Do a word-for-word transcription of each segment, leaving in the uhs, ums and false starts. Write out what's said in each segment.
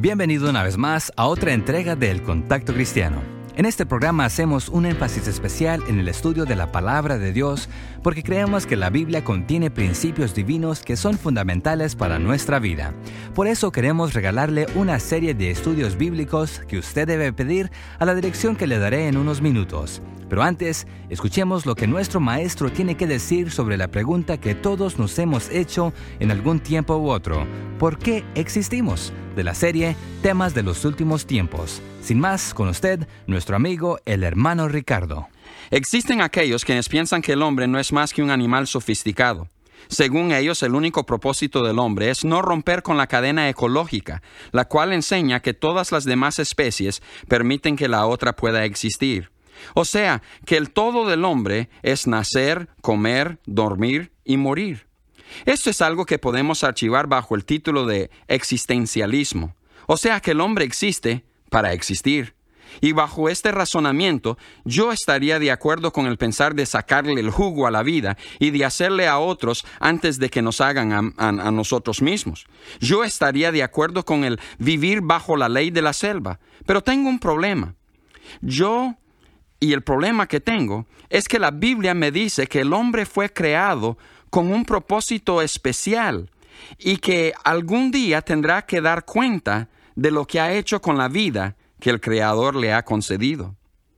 Bienvenido una vez más a otra entrega de El Contacto Cristiano. En este programa hacemos un énfasis especial en el estudio de la Palabra de Dios porque creemos que la Biblia contiene principios divinos que son fundamentales para nuestra vida. Por eso queremos regalarle una serie de estudios bíblicos que usted debe pedir a la dirección que le daré en unos minutos. Pero antes, escuchemos lo que nuestro maestro tiene que decir sobre la pregunta que todos nos hemos hecho en algún tiempo u otro. ¿Por qué existimos? De la serie Temas de los Últimos Tiempos. Sin más, con usted, nuestro amigo, el hermano Ricardo. Existen aquellos quienes piensan que el hombre no es más que un animal sofisticado. Según ellos, el único propósito del hombre es no romper con la cadena ecológica, la cual enseña que todas las demás especies permiten que la otra pueda existir. O sea, que el todo del hombre es nacer, comer, dormir y morir. Esto es algo que podemos archivar bajo el título de existencialismo. O sea, que el hombre existe para existir. Y bajo este razonamiento, yo estaría de acuerdo con el pensar de sacarle el jugo a la vida y de hacerle a otros antes de que nos hagan a, a, a nosotros mismos. Yo estaría de acuerdo con el vivir bajo la ley de la selva. Pero tengo un problema. Yo... Y el problema que tengo es que la Biblia me dice que el hombre fue creado con un propósito especial y que algún día tendrá que dar cuenta de lo que ha hecho con la vida que el Creador le ha concedido.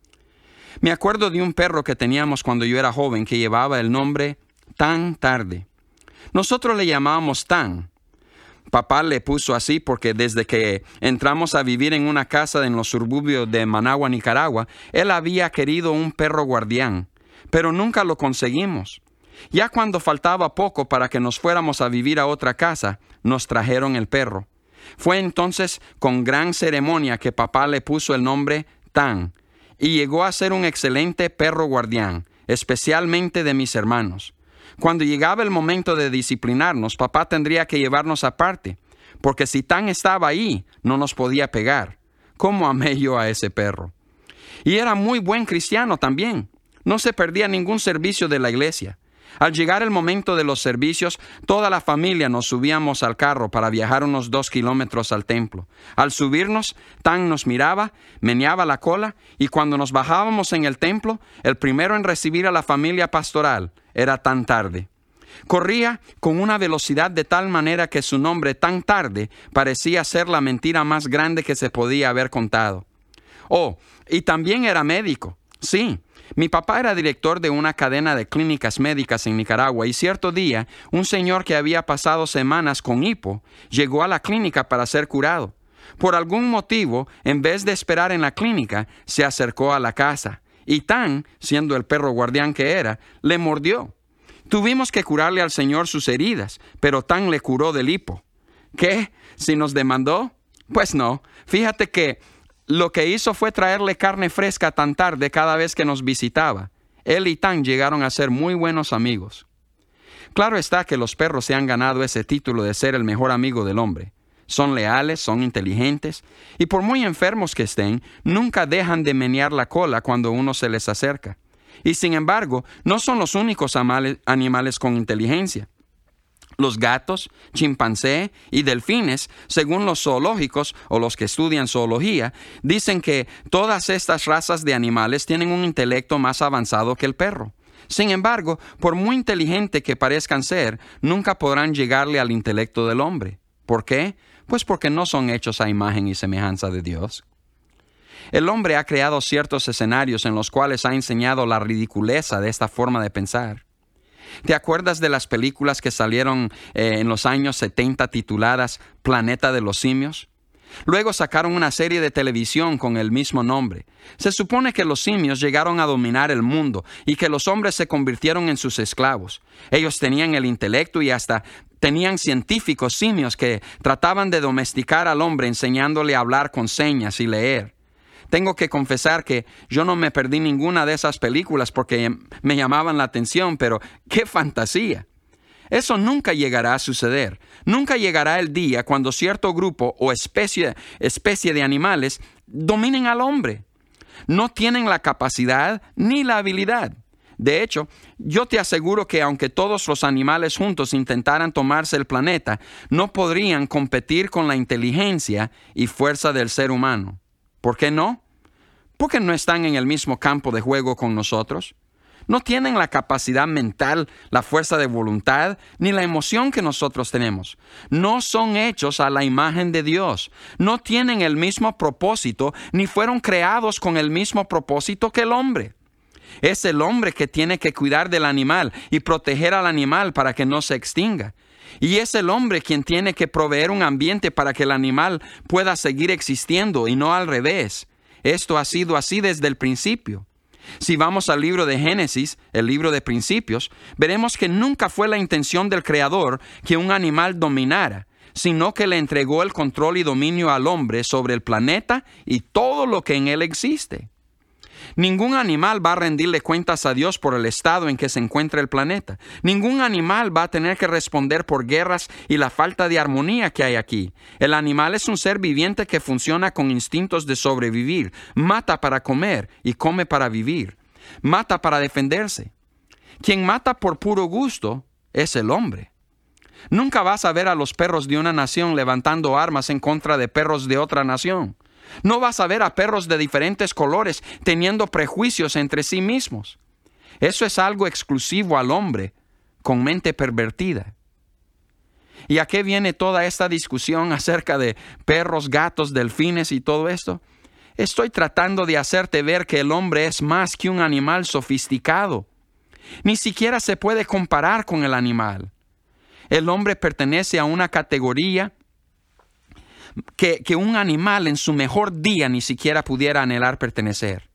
Me acuerdo de un perro que teníamos cuando yo era joven que llevaba el nombre Tan Tarde. Nosotros le llamábamos Tan. Papá le puso así porque desde que entramos a vivir en una casa en los suburbios de Managua, Nicaragua, él había querido un perro guardián, pero nunca lo conseguimos. Ya cuando faltaba poco para que nos fuéramos a vivir a otra casa, nos trajeron el perro. Fue entonces con gran ceremonia que papá le puso el nombre Tan, y llegó a ser un excelente perro guardián, especialmente de mis hermanos. Cuando llegaba el momento de disciplinarnos, papá tendría que llevarnos aparte, porque si Tan estaba ahí, no nos podía pegar. ¿Cómo amé yo a ese perro? Y era muy buen cristiano también. No se perdía ningún servicio de la iglesia. Al llegar el momento de los servicios, toda la familia nos subíamos al carro para viajar unos dos kilómetros al templo. Al subirnos, Tan nos miraba, meneaba la cola, y cuando nos bajábamos en el templo, el primero en recibir a la familia pastoral era Tan Tarde. Corría con una velocidad de tal manera que su nombre Tan Tarde parecía ser la mentira más grande que se podía haber contado. Oh, y también era médico, sí. Mi papá era director de una cadena de clínicas médicas en Nicaragua y cierto día, un señor que había pasado semanas con hipo llegó a la clínica para ser curado. Por algún motivo, en vez de esperar en la clínica, se acercó a la casa y Tan, siendo el perro guardián que era, le mordió. Tuvimos que curarle al señor sus heridas, pero Tan le curó del hipo. ¿Qué? ¿Si nos demandó? Pues no. Fíjate que lo que hizo fue traerle carne fresca Tan Tarde cada vez que nos visitaba. Él y Tan llegaron a ser muy buenos amigos. Claro está que los perros se han ganado ese título de ser el mejor amigo del hombre. Son leales, son inteligentes, y por muy enfermos que estén, nunca dejan de menear la cola cuando uno se les acerca. Y sin embargo, no son los únicos animales con inteligencia. Los gatos, chimpancé y delfines, según los zoológicos o los que estudian zoología, dicen que todas estas razas de animales tienen un intelecto más avanzado que el perro. Sin embargo, por muy inteligente que parezcan ser, nunca podrán llegarle al intelecto del hombre. ¿Por qué? Pues porque no son hechos a imagen y semejanza de Dios. El hombre ha creado ciertos escenarios en los cuales ha enseñado la ridiculeza de esta forma de pensar. ¿Te acuerdas de las películas que salieron eh, en los años setenta tituladas Planeta de los Simios? Luego sacaron una serie de televisión con el mismo nombre. Se supone que los simios llegaron a dominar el mundo y que los hombres se convirtieron en sus esclavos. Ellos tenían el intelecto y hasta tenían científicos simios que trataban de domesticar al hombre enseñándole a hablar con señas y leer. Tengo que confesar que yo no me perdí ninguna de esas películas porque me llamaban la atención, pero ¡qué fantasía! Eso nunca llegará a suceder. Nunca llegará el día cuando cierto grupo o especie, especie de animales dominen al hombre. No tienen la capacidad ni la habilidad. De hecho, yo te aseguro que aunque todos los animales juntos intentaran tomarse el planeta, no podrían competir con la inteligencia y fuerza del ser humano. ¿Por qué no? Porque no están en el mismo campo de juego con nosotros. No tienen la capacidad mental, la fuerza de voluntad, ni la emoción que nosotros tenemos. No son hechos a la imagen de Dios. No tienen el mismo propósito, ni fueron creados con el mismo propósito que el hombre. Es el hombre que tiene que cuidar del animal y proteger al animal para que no se extinga. Y es el hombre quien tiene que proveer un ambiente para que el animal pueda seguir existiendo y no al revés. Esto ha sido así desde el principio. Si vamos al libro de Génesis, el libro de principios, veremos que nunca fue la intención del Creador que un animal dominara, sino que le entregó el control y dominio al hombre sobre el planeta y todo lo que en él existe. Ningún animal va a rendirle cuentas a Dios por el estado en que se encuentra el planeta. Ningún animal va a tener que responder por guerras y la falta de armonía que hay aquí. El animal es un ser viviente que funciona con instintos de sobrevivir. Mata para comer y come para vivir. Mata para defenderse. Quien mata por puro gusto es el hombre. Nunca vas a ver a los perros de una nación levantando armas en contra de perros de otra nación. No vas a ver a perros de diferentes colores teniendo prejuicios entre sí mismos. Eso es algo exclusivo al hombre con mente pervertida. ¿Y a qué viene toda esta discusión acerca de perros, gatos, delfines y todo esto? Estoy tratando de hacerte ver que el hombre es más que un animal sofisticado. Ni siquiera se puede comparar con el animal. El hombre pertenece a una categoría Que, que un animal en su mejor día ni siquiera pudiera anhelar pertenecer.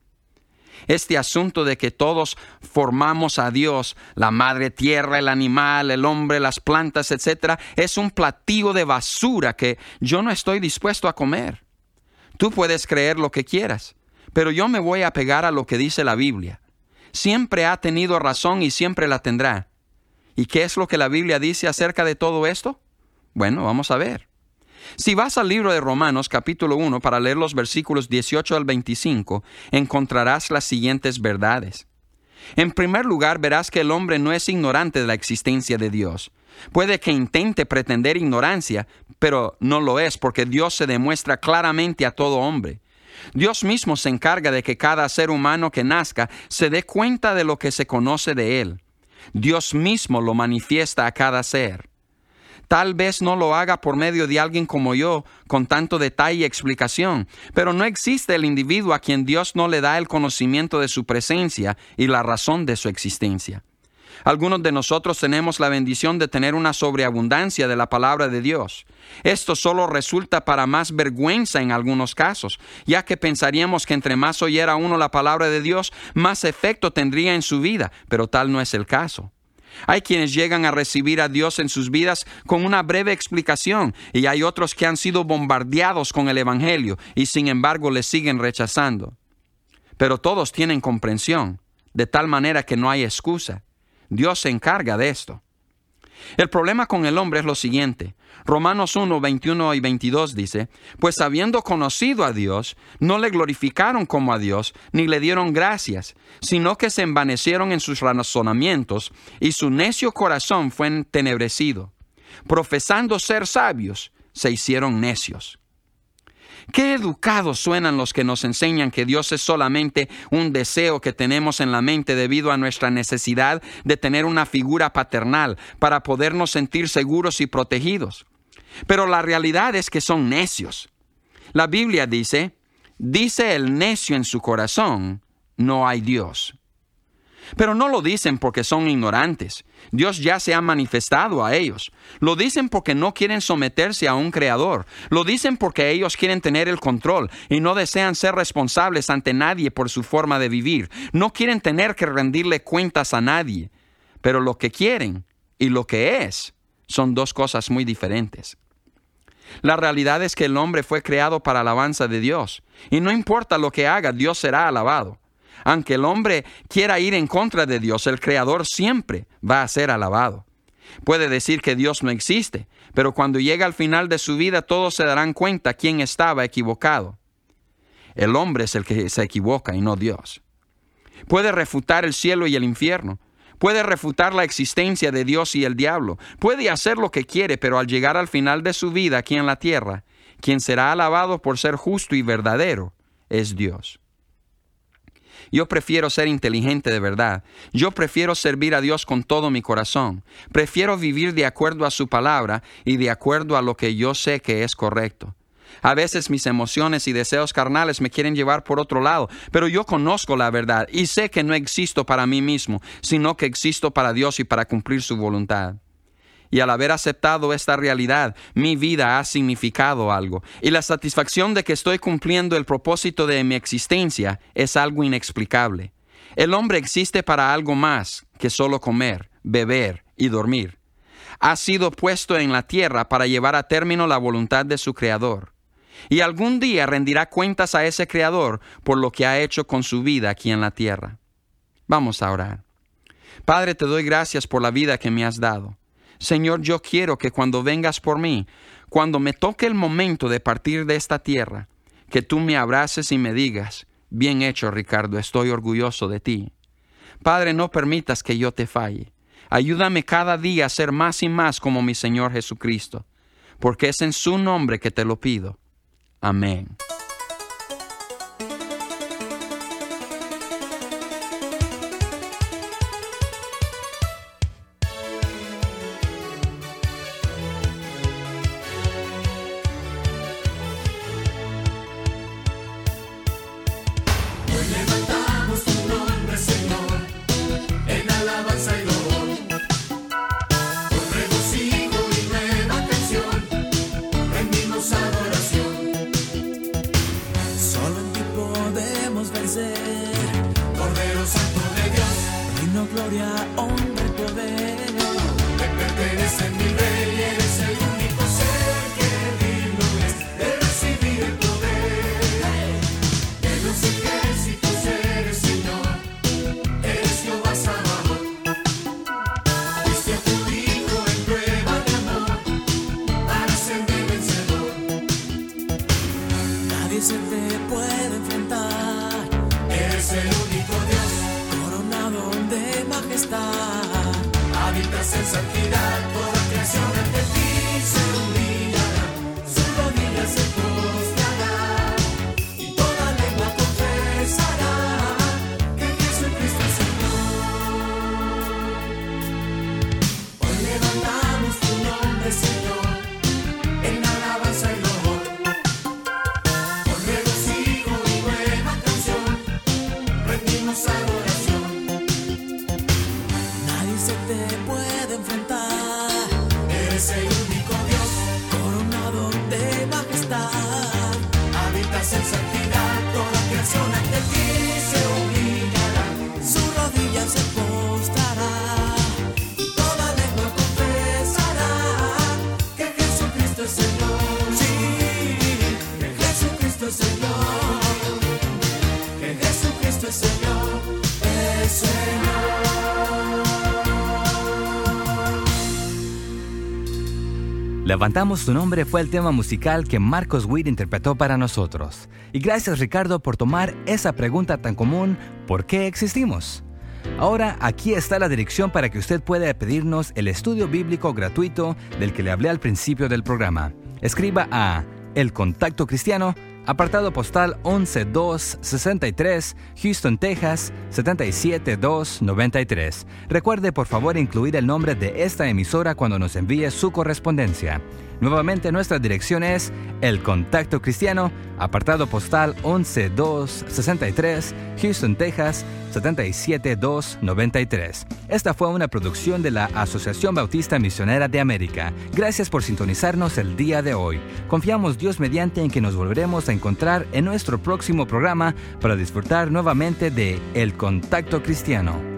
Este asunto de que todos formamos a Dios, la madre tierra, el animal, el hombre, las plantas, etcétera, es un platillo de basura que yo no estoy dispuesto a comer. Tú puedes creer lo que quieras, pero yo me voy a pegar a lo que dice la Biblia. Siempre ha tenido razón y siempre la tendrá. ¿Y qué es lo que la Biblia dice acerca de todo esto? Bueno, vamos a ver. Si vas al libro de Romanos capítulo uno para leer los versículos dieciocho al veinticinco, encontrarás las siguientes verdades. En primer lugar, verás que el hombre no es ignorante de la existencia de Dios. Puede que intente pretender ignorancia, pero no lo es porque Dios se demuestra claramente a todo hombre. Dios mismo se encarga de que cada ser humano que nazca se dé cuenta de lo que se conoce de él. Dios mismo lo manifiesta a cada ser. Tal vez no lo haga por medio de alguien como yo, con tanto detalle y explicación, pero no existe el individuo a quien Dios no le da el conocimiento de su presencia y la razón de su existencia. Algunos de nosotros tenemos la bendición de tener una sobreabundancia de la palabra de Dios. Esto solo resulta para más vergüenza en algunos casos, ya que pensaríamos que entre más oyera uno la palabra de Dios, más efecto tendría en su vida, pero tal no es el caso. Hay quienes llegan a recibir a Dios en sus vidas con una breve explicación y hay otros que han sido bombardeados con el Evangelio y sin embargo le siguen rechazando. Pero todos tienen comprensión, de tal manera que no hay excusa. Dios se encarga de esto. El problema con el hombre es lo siguiente. Romanos uno, veintiuno y veintidós dice, pues habiendo conocido a Dios, no le glorificaron como a Dios, ni le dieron gracias, sino que se envanecieron en sus razonamientos, y su necio corazón fue entenebrecido. Profesando ser sabios, se hicieron necios. Qué educados suenan los que nos enseñan que Dios es solamente un deseo que tenemos en la mente debido a nuestra necesidad de tener una figura paternal para podernos sentir seguros y protegidos. Pero la realidad es que son necios. La Biblia dice, dice el necio en su corazón, no hay Dios. Pero no lo dicen porque son ignorantes. Dios ya se ha manifestado a ellos. Lo dicen porque no quieren someterse a un creador. Lo dicen porque ellos quieren tener el control y no desean ser responsables ante nadie por su forma de vivir. No quieren tener que rendirle cuentas a nadie. Pero lo que quieren y lo que es son dos cosas muy diferentes. La realidad es que el hombre fue creado para alabanza de Dios. Y no importa lo que haga, Dios será alabado. Aunque el hombre quiera ir en contra de Dios, el Creador siempre va a ser alabado. Puede decir que Dios no existe, pero cuando llega al final de su vida todos se darán cuenta quién estaba equivocado. El hombre es el que se equivoca y no Dios. Puede refutar el cielo y el infierno. Puede refutar la existencia de Dios y el diablo. Puede hacer lo que quiere, pero al llegar al final de su vida aquí en la tierra, quien será alabado por ser justo y verdadero es Dios. Yo prefiero ser inteligente de verdad. Yo prefiero servir a Dios con todo mi corazón. Prefiero vivir de acuerdo a su palabra y de acuerdo a lo que yo sé que es correcto. A veces mis emociones y deseos carnales me quieren llevar por otro lado, pero yo conozco la verdad y sé que no existo para mí mismo, sino que existo para Dios y para cumplir su voluntad. Y al haber aceptado esta realidad, mi vida ha significado algo, y la satisfacción de que estoy cumpliendo el propósito de mi existencia es algo inexplicable. El hombre existe para algo más que solo comer, beber y dormir. Ha sido puesto en la tierra para llevar a término la voluntad de su Creador. Y algún día rendirá cuentas a ese Creador por lo que ha hecho con su vida aquí en la tierra. Vamos a orar. Padre, te doy gracias por la vida que me has dado. Señor, yo quiero que cuando vengas por mí, cuando me toque el momento de partir de esta tierra, que tú me abraces y me digas, bien hecho, Ricardo, estoy orgulloso de ti. Padre, no permitas que yo te falle. Ayúdame cada día a ser más y más como mi Señor Jesucristo, porque es en su nombre que te lo pido. Amén. Se te puede enfrentar. Eres el único Dios, coronado de majestad. Habitas en santidad, toda creación ante ti se humillará. Sus rodillas se postrará y toda lengua confesará que Jesucristo es Señor. Hoy levantamos tu nombre, Señor, en alabanza y loor. En santidad, toda creación ante ti se humillará, sus rodillas se postrará y toda lengua confesará que Jesucristo es Señor. Sí, que Jesucristo es Señor, que Jesucristo es Señor, es Señor. Levantamos tu nombre fue el tema musical que Marcos Witt interpretó para nosotros. Y gracias, Ricardo, por tomar esa pregunta tan común, ¿por qué existimos? Ahora, aquí está la dirección para que usted pueda pedirnos el estudio bíblico gratuito del que le hablé al principio del programa. Escriba a El Contacto Cristiano, apartado postal once dos sesenta y tres, Houston, Texas, siete siete dos nueve tres. Recuerde, por favor, incluir el nombre de esta emisora cuando nos envíe su correspondencia. Nuevamente, nuestra dirección es El Contacto Cristiano, apartado postal once dos sesenta y tres, Houston, Texas, siete siete dos nueve tres. Esta fue una producción de la Asociación Bautista Misionera de América. Gracias por sintonizarnos el día de hoy. Confiamos Dios mediante en que nos volveremos a encontrar en nuestro próximo programa para disfrutar nuevamente de El Contacto Cristiano.